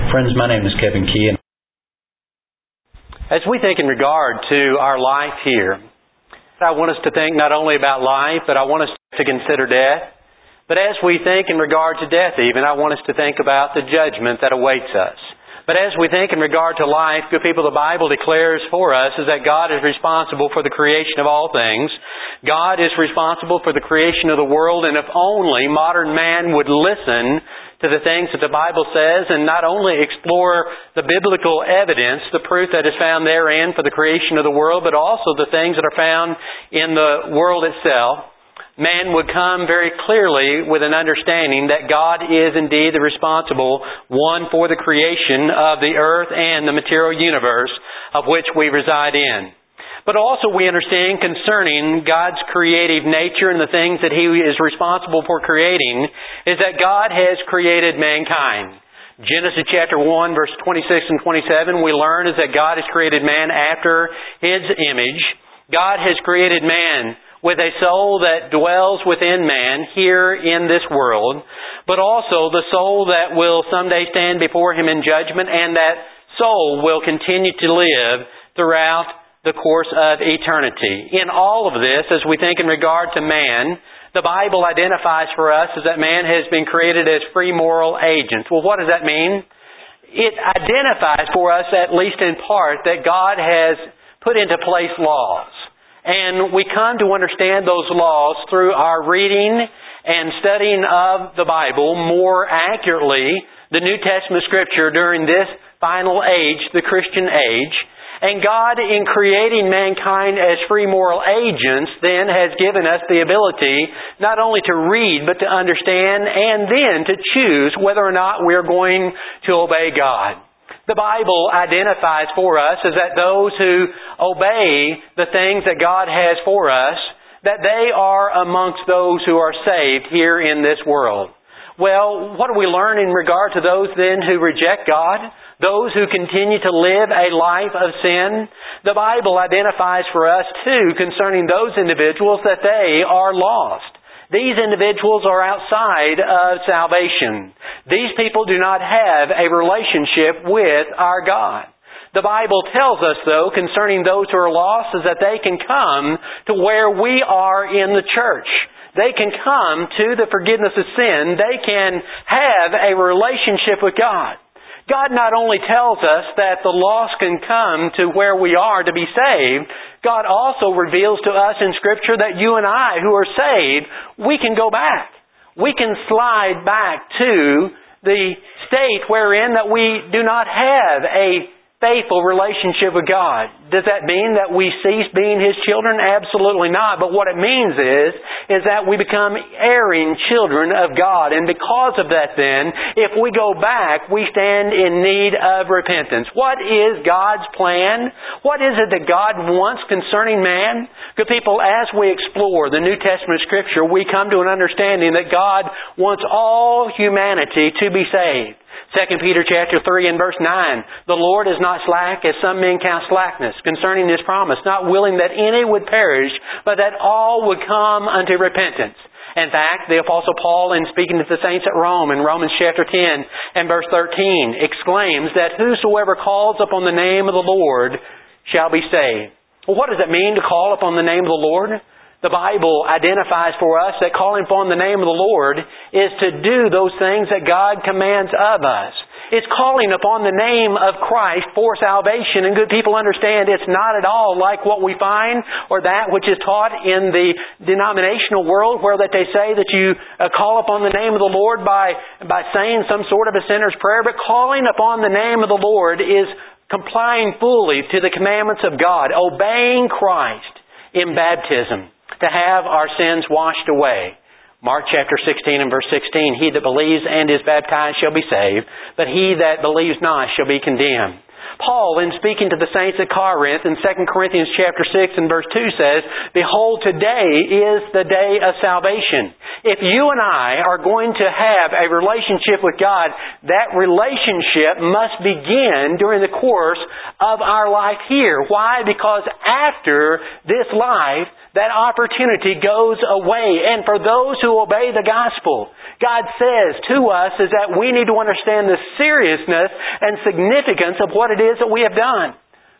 Friends, my name is Kevin Key. As we think in regard to our life here, I want us to think not only about life, but I want us to consider death. But as we think in regard to death even, I want us to think about the judgment that awaits us. But as we think in regard to life, good people, the Bible declares for us is that God is responsible for the creation of all things. God is responsible for the creation of the world, and if only modern man would listen to the things that the Bible says and not only explore the biblical evidence, the proof that is found therein for the creation of the world, but also the things that are found in the world itself, man would come very clearly with an understanding that God is indeed the responsible one for the creation of the earth and the material universe of which we reside in. But also we understand concerning God's creative nature and the things that He is responsible for creating is that God has created mankind. Genesis chapter 1, verse 26 and 27, we learn is that God has created man after His image. God has created man with a soul that dwells within man here in this world, but also the soul that will someday stand before Him in judgment, and that soul will continue to live throughout the course of eternity. In all of this, as we think in regard to man, the Bible identifies for us as that man has been created as free moral agents. Well, what does that mean? It identifies for us, at least in part, that God has put into place laws. And we come to understand those laws through our reading and studying of the Bible, more accurately, the New Testament Scripture during this final age, the Christian age. And God, in creating mankind as free moral agents, then has given us the ability not only to read, but to understand, and then to choose whether or not we are going to obey God. The Bible identifies for us as that those who obey the things that God has for us, that they are amongst those who are saved here in this world. Well, what do we learn in regard to those then who reject God? Those who continue to live a life of sin? The Bible identifies for us too concerning those individuals that they are lost. These individuals are outside of salvation. These people do not have a relationship with our God. The Bible tells us, though, concerning those who are lost, is that they can come to where we are in the church. They can come to the forgiveness of sin. They can have a relationship with God. God not only tells us that the lost can come to where we are to be saved, God also reveals to us in Scripture that you and I who are saved, we can go back. We can slide back to the state wherein that we do not have a faithful relationship with God. Does that mean that we cease being His children? Absolutely not. But what it means is that we become erring children of God. And because of that then, if we go back, we stand in need of repentance. What is God's plan? What is it that God wants concerning man? Good people, as we explore the New Testament Scripture, we come to an understanding that God wants all humanity to be saved. 2 Peter chapter 3 and verse 9, the Lord is not slack, as some men count slackness, concerning His promise, not willing that any would perish, but that all would come unto repentance. In fact, the Apostle Paul, in speaking to the saints at Rome, in Romans chapter 10 and verse 13, exclaims that whosoever calls upon the name of the Lord shall be saved. Well, what does it mean to call upon the name of the Lord? The Bible identifies for us that calling upon the name of the Lord is to do those things that God commands of us. It's calling upon the name of Christ for salvation. And good people understand it's not at all like what we find or that which is taught in the denominational world where that they say that you call upon the name of the Lord by saying some sort of a sinner's prayer. But calling upon the name of the Lord is complying fully to the commandments of God, obeying Christ in baptism, to have our sins washed away. Mark chapter 16 and verse 16, he that believes and is baptized shall be saved, but he that believes not shall be condemned. Paul, in speaking to the saints at Corinth in 2 Corinthians chapter 6 and verse 2 says, behold, today is the day of salvation. If you and I are going to have a relationship with God, that relationship must begin during the course of our life here. Why? Because after this life, that opportunity goes away. And for those who obey the gospel, God says to us is that we need to understand the seriousness and significance of what it is that we have done.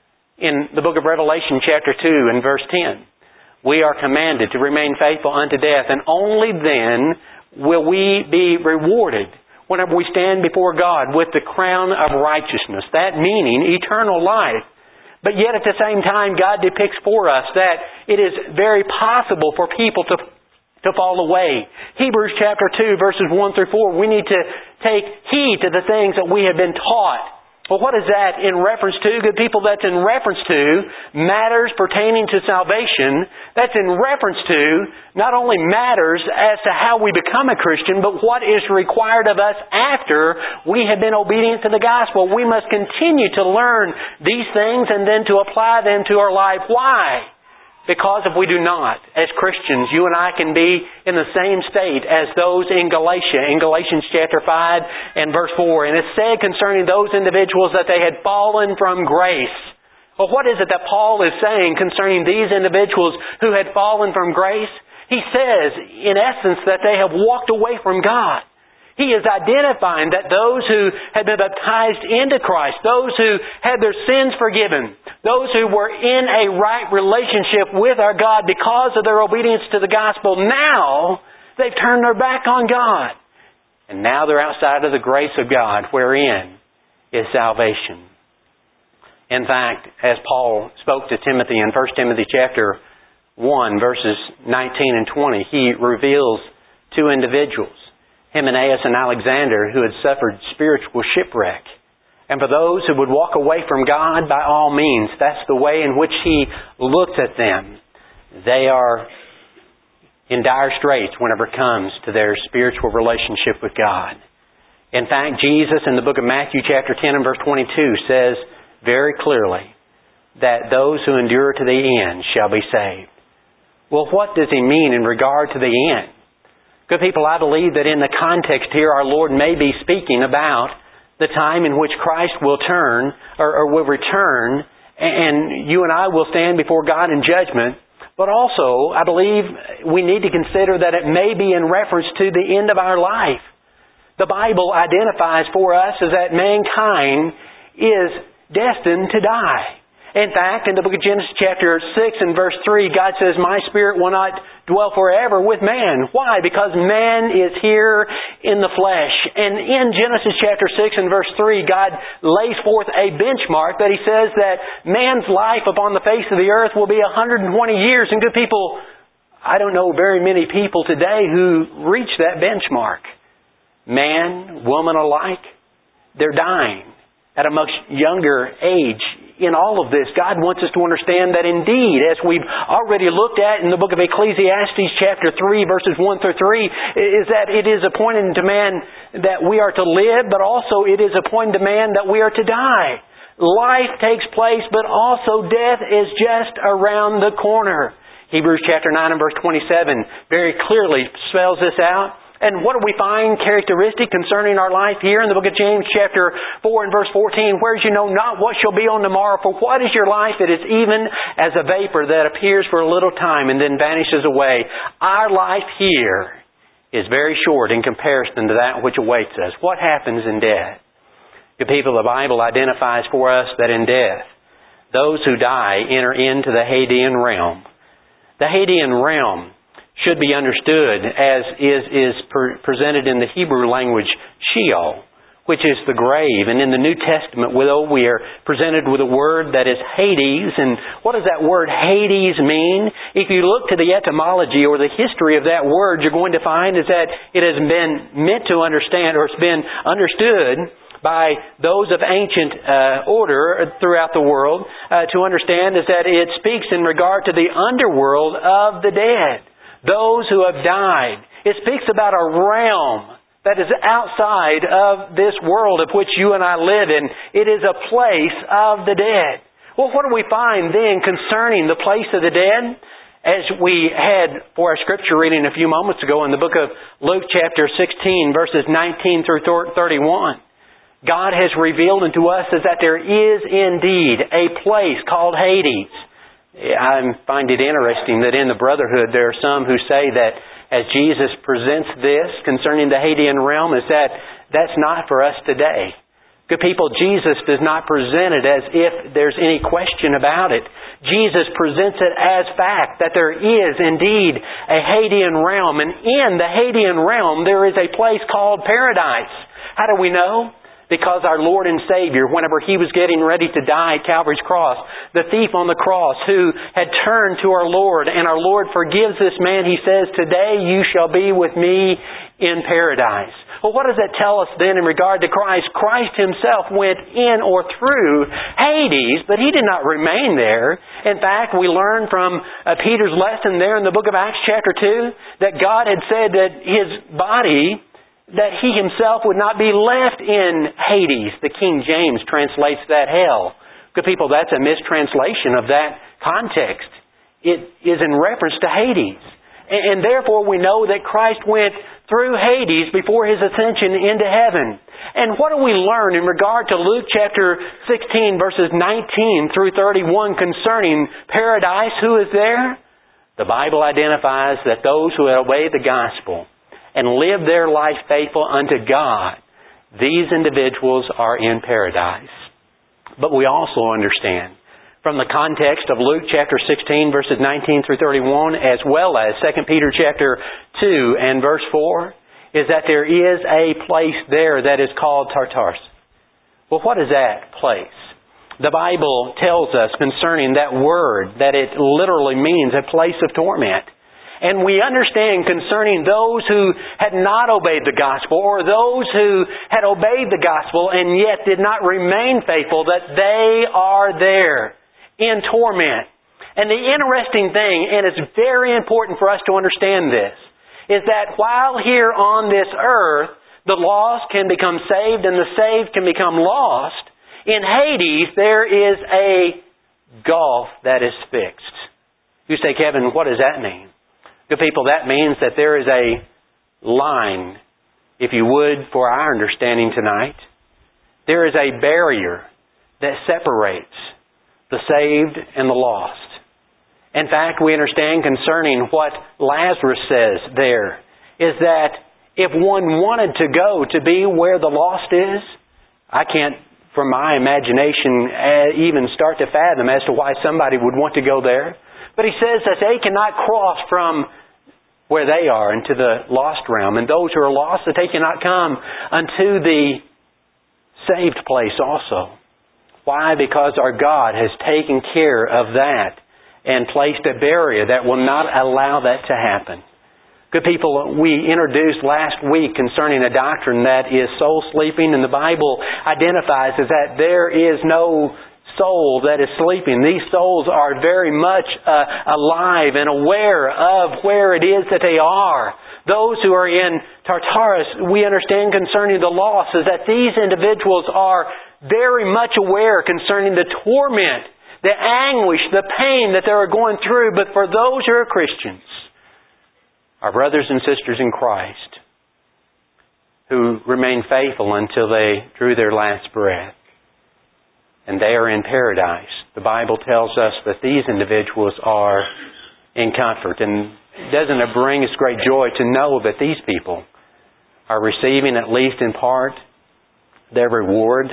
In the book of Revelation chapter 2 and verse 10, we are commanded to remain faithful unto death, and only then will we be rewarded whenever we stand before God with the crown of righteousness, that meaning eternal life. But yet at the same time, God depicts for us that it is very possible for people to fall away. Hebrews chapter 2 verses 1 through 4, we need to take heed to the things that we have been taught. Well, what is that in reference to? Good people, that's in reference to matters pertaining to salvation. That's in reference to not only matters as to how we become a Christian, but what is required of us after we have been obedient to the gospel. We must continue to learn these things and then to apply them to our life. Why? Because if we do not, as Christians, you and I can be in the same state as those in Galatia, in Galatians chapter 5 and verse 4. And it's said concerning those individuals that they had fallen from grace. Well, what is it that Paul is saying concerning these individuals who had fallen from grace? He says, in essence, that they have walked away from God. He is identifying that those who had been baptized into Christ, those who had their sins forgiven, those who were in a right relationship with our God because of their obedience to the gospel, now they've turned their back on God. And now they're outside of the grace of God, wherein is salvation. In fact, as Paul spoke to Timothy in 1 Timothy chapter 1, verses 19 and 20, he reveals two individuals, Hymenaeus and Alexander, who had suffered spiritual shipwreck. And for those who would walk away from God, by all means, that's the way in which he looks at them. They are in dire straits whenever it comes to their spiritual relationship with God. In fact, Jesus in the book of Matthew chapter 10 and verse 22 says very clearly that those who endure to the end shall be saved. Well, what does he mean in regard to the end? Good people, I believe that in the context here, our Lord may be speaking about the time in which Christ will turn or will return, and you and I will stand before God in judgment. But also, I believe we need to consider that it may be in reference to the end of our life. The Bible identifies for us as that mankind is destined to die. In fact, in the book of Genesis chapter 6 and verse 3, God says, "My spirit will not dwell forever with man." Why? Because man is here in the flesh. And in Genesis chapter 6 and verse 3, God lays forth a benchmark that He says that man's life upon the face of the earth will be 120 years. And good people, I don't know very many people today who reach that benchmark. Man, woman alike, they're dying at a much younger age. In all of this, God wants us to understand that indeed, as we've already looked at in the book of Ecclesiastes chapter 3, verses 1 through 3, is that it is appointed to man that we are to live, but also it is appointed to man that we are to die. Life takes place, but also death is just around the corner. Hebrews chapter 9 and verse 27 very clearly spells this out. And what do we find characteristic concerning our life here in the book of James chapter 4 and verse 14? "Whereas you know not what shall be on the morrow, for what is your life? It is even as a vapor that appears for a little time and then vanishes away." Our life here is very short in comparison to that which awaits us. What happens in death? Good people, the Bible identifies for us that in death, those who die enter into the Hadean realm. The Hadean realm should be understood as is presented in the Hebrew language, Sheol, which is the grave. And in the New Testament, we are presented with a word that is Hades. And what does that word Hades mean? If you look to the etymology or the history of that word, you're going to find is that it has been meant to understand, or it's been understood by those of ancient order throughout the world to understand is that it speaks in regard to the underworld of the dead. Those who have died. It speaks about a realm that is outside of this world of which you and I live in. It is a place of the dead. Well, what do we find then concerning the place of the dead? As we had for our scripture reading a few moments ago in the book of Luke chapter 16, verses 19 through 31. God has revealed unto us is that there is indeed a place called Hades. I find it interesting that in the brotherhood there are some who say that as Jesus presents this concerning the Hadean realm, is that that's not for us today. Good people, Jesus does not present it as if there's any question about it. Jesus presents it as fact that there is indeed a Hadean realm, and in the Hadean realm there is a place called paradise. How do we know? Because our Lord and Savior, whenever He was getting ready to die at Calvary's cross, the thief on the cross who had turned to our Lord, and our Lord forgives this man, He says, "Today you shall be with me in paradise." Well, what does that tell us then in regard to Christ? Christ Himself went in or through Hades, but He did not remain there. In fact, we learn from Peter's lesson there in the book of Acts chapter 2 that God had said that His body, that He Himself would not be left in Hades. The King James translates that hell. Good people, that's a mistranslation of that context. It is in reference to Hades. And therefore we know that Christ went through Hades before His ascension into heaven. And what do we learn in regard to Luke chapter 16 verses 19 through 31 concerning paradise? Who is there? The Bible identifies that those who obey the gospel and live their life faithful unto God, these individuals are in paradise. But we also understand from the context of Luke chapter 16 verses 19 through 31, as well as 2 Peter chapter 2 and verse 4, is that there is a place there that is called Tartarus. Well, what is that place? The Bible tells us concerning that word that it literally means a place of torment. And we understand concerning those who had not obeyed the gospel, or those who had obeyed the gospel and yet did not remain faithful, that they are there in torment. And the interesting thing, and it's very important for us to understand this, is that while here on this earth the lost can become saved and the saved can become lost, in Hades there is a gulf that is fixed. You say, "Kevin, what does that mean?" Good people, that means that there is a line, if you would, for our understanding tonight. There is a barrier that separates the saved and the lost. In fact, we understand concerning what Lazarus says there, is that if one wanted to go to be where the lost is, I can't, from my imagination, even start to fathom as to why somebody would want to go there. But he says that they cannot cross from where they are into the lost realm. And those who are lost, that they cannot come unto the saved place also. Why? Because our God has taken care of that and placed a barrier that will not allow that to happen. Good people, we introduced last week concerning a doctrine that is soul sleeping, and the Bible identifies as that there is no soul that is sleeping. These souls are very much alive and aware of where it is that they are. Those who are in Tartarus, we understand concerning the lost, is that these individuals are very much aware concerning the torment, the anguish, the pain that they are going through. But for those who are Christians, our brothers and sisters in Christ, who remain faithful until they drew their last breath, and they are in paradise, the Bible tells us that these individuals are in comfort. And doesn't it bring us great joy to know that these people are receiving, at least in part, their reward?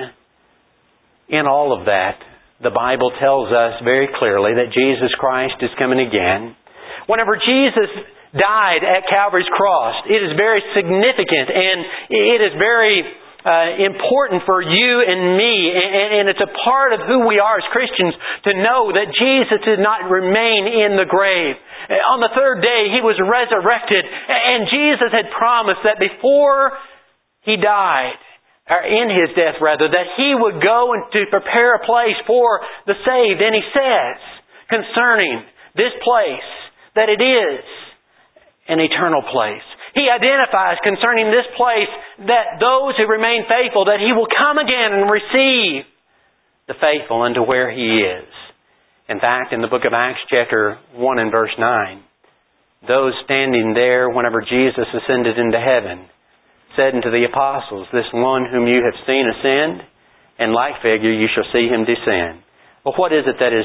In all of that, the Bible tells us very clearly that Jesus Christ is coming again. Whenever Jesus died at Calvary's cross, it is very significant, and it is very important for you and me, and it's a part of who we are as Christians to know that Jesus did not remain in the grave. On the third day, He was resurrected, and Jesus had promised that before He died, or in His death rather, that He would go and to prepare a place for the saved. And He says concerning this place that it is an eternal place. He identifies concerning this place that those who remain faithful, that He will come again and receive the faithful unto where He is. In fact, in the book of Acts chapter 1 and verse 9, those standing there whenever Jesus ascended into heaven said unto the apostles, "This one whom you have seen ascend, in like figure you shall see Him descend." Well, what is it that is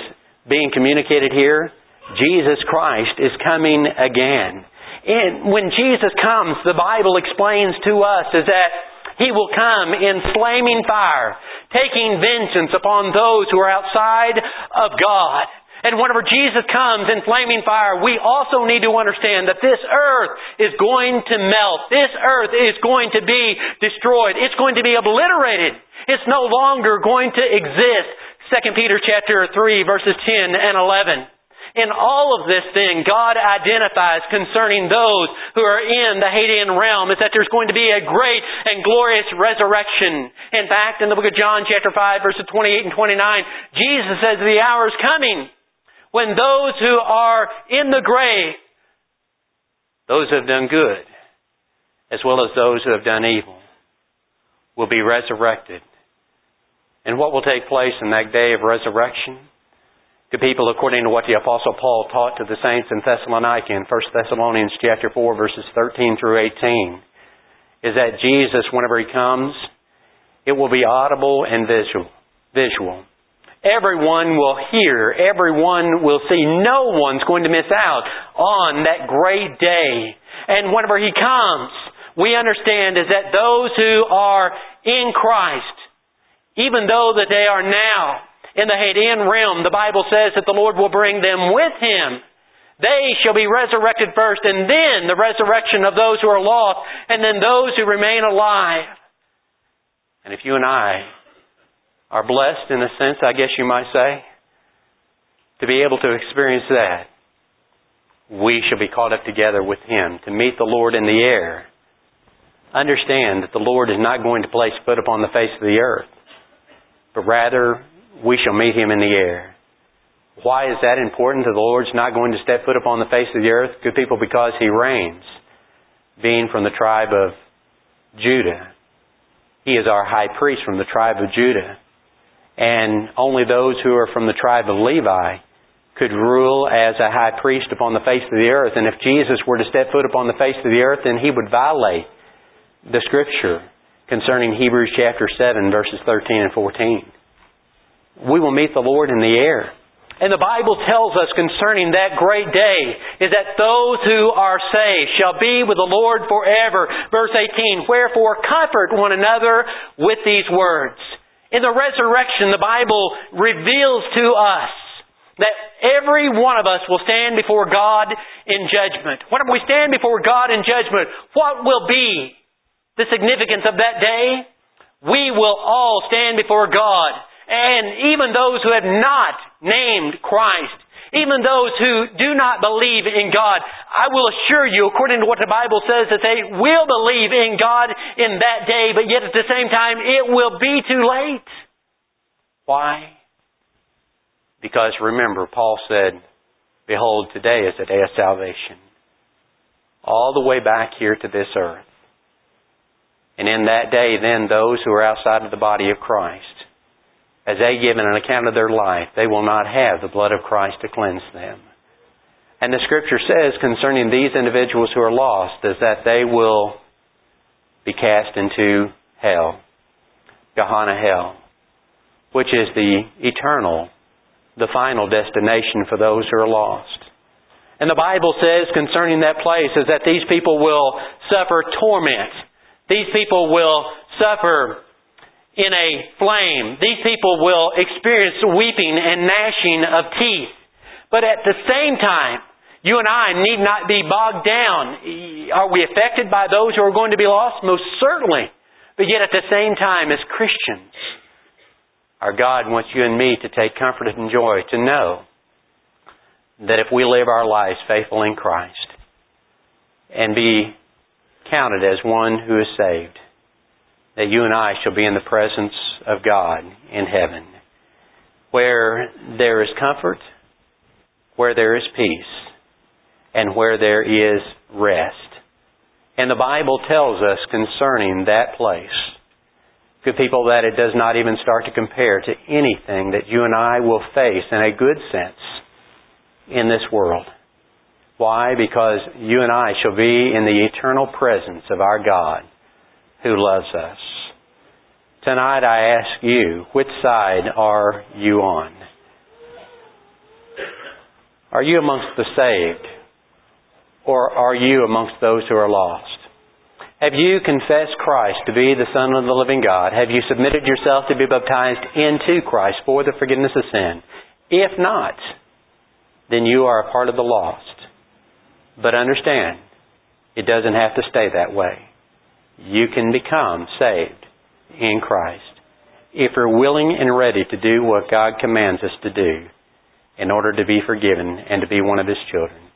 being communicated here, Jesus Christ is coming again. And when Jesus comes, the Bible explains to us is that He will come in flaming fire, taking vengeance upon those who are outside of God. And whenever Jesus comes in flaming fire, we also need to understand that this earth is going to melt. This earth is going to be destroyed. It's going to be obliterated. It's no longer going to exist. 2 Peter chapter 3 verses 10 and 11. In all of this then, God identifies concerning those who are in the Hadean realm is that there's going to be a great and glorious resurrection. In fact, in the book of John chapter 5 verses 28 and 29, Jesus says the hour is coming when those who are in the grave, those who have done good, as well as those who have done evil, will be resurrected. And what will take place in that day of resurrection? To people according to what the Apostle Paul taught to the saints in Thessalonica in 1 Thessalonians chapter 4 verses 13 through 18, is that Jesus, whenever He comes, it will be audible and visual. Everyone will hear. Everyone will see. No one's going to miss out on that great day. And whenever He comes, we understand is that those who are in Christ, even though that they are now in the Hadean realm, the Bible says that the Lord will bring them with Him. They shall be resurrected first, and then the resurrection of those who are lost, and then those who remain alive. And if you and I are blessed in a sense, I guess you might say, to be able to experience that, we shall be caught up together with Him to meet the Lord in the air. Understand that the Lord is not going to place foot upon the face of the earth, but rather we shall meet Him in the air. Why is that important? The Lord's not going to step foot upon the face of the earth, good people, because He reigns, being from the tribe of Judah. He is our high priest from the tribe of Judah. And only those who are from the tribe of Levi could rule as a high priest upon the face of the earth. And if Jesus were to step foot upon the face of the earth, then He would violate the Scripture concerning Hebrews chapter 7 verses 13 and 14. We will meet the Lord in the air. And the Bible tells us concerning that great day is that those who are saved shall be with the Lord forever. Verse 18, wherefore comfort one another with these words. In the resurrection, the Bible reveals to us that every one of us will stand before God in judgment. Whenever we stand before God in judgment, what will be the significance of that day? We will all stand before God. And even those who have not named Christ, even those who do not believe in God, I will assure you, according to what the Bible says, that they will believe in God in that day, but yet at the same time, it will be too late. Why? Because remember, Paul said, behold, today is the day of salvation. All the way back here to this earth. And in that day, then, those who are outside of the body of Christ, as they give an account of their life, they will not have the blood of Christ to cleanse them. And the Scripture says concerning these individuals who are lost is that they will be cast into hell, Gehenna hell, which is the eternal, the final destination for those who are lost. And the Bible says concerning that place is that these people will suffer torment. These people will suffer in a flame. These people will experience weeping and gnashing of teeth. But at the same time, you and I need not be bogged down. Are we affected by those who are going to be lost? Most certainly. But yet at the same time, as Christians, our God wants you and me to take comfort and joy to know that if we live our lives faithful in Christ and be counted as one who is saved, that you and I shall be in the presence of God in heaven, where there is comfort, where there is peace, and where there is rest. And the Bible tells us concerning that place, good people, that it does not even start to compare to anything that you and I will face in a good sense in this world. Why? Because you and I shall be in the eternal presence of our God who loves us. Tonight I ask you, which side are you on? Are you amongst the saved? Or are you amongst those who are lost? Have you confessed Christ to be the Son of the living God? Have you submitted yourself to be baptized into Christ for the forgiveness of sin? If not, then you are a part of the lost. But understand, it doesn't have to stay that way. You can become saved in Christ if you're willing and ready to do what God commands us to do in order to be forgiven and to be one of His children.